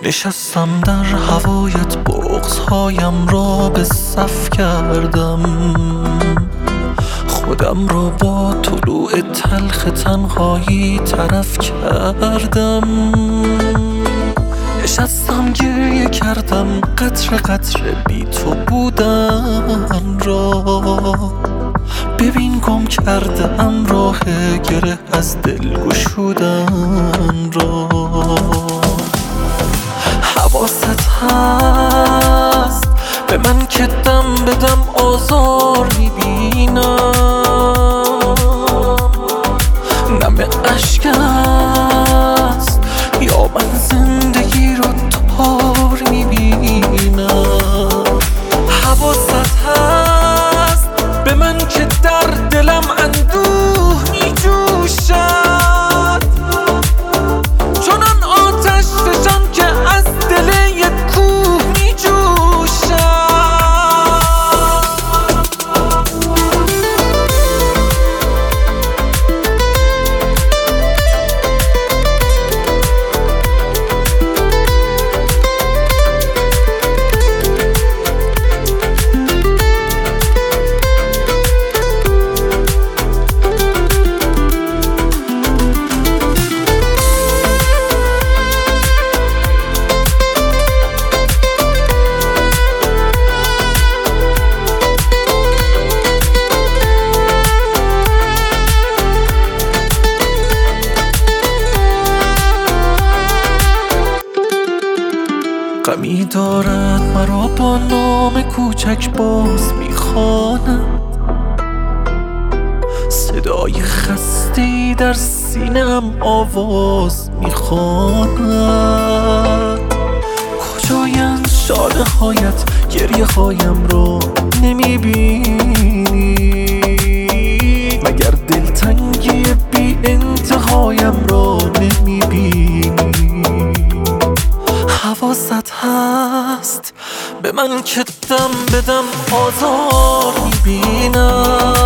نشستم در هوایت، بغض‌هایم را به صف کردم، خودم را با طلوع تلخ تنهایی طرف کردم. نشستم گریه کردم، قطره قطره بی تو بودن را. ببین گم کردم راه گره از دل گشودن را. حواست هست به من که دم به دم آزار میبینم، نم اشک است یا من زندگی رو تار میبینم. حواست هست به من که در دلم اندوه میجوشد، چنان آتش فشان که از دل یک کوه میجوشد. غمی دارد مرا با نام کوچک باز میخواند، صدای خسته‌ای در سینه‌ام آواز میخواند. کجایند شاله هایت، گریه هایم را نمیبینی؟ مگر دلتنگی بی انتهایم را نمیبینی؟ حواست هست به من که دم به دم آزار میبینم،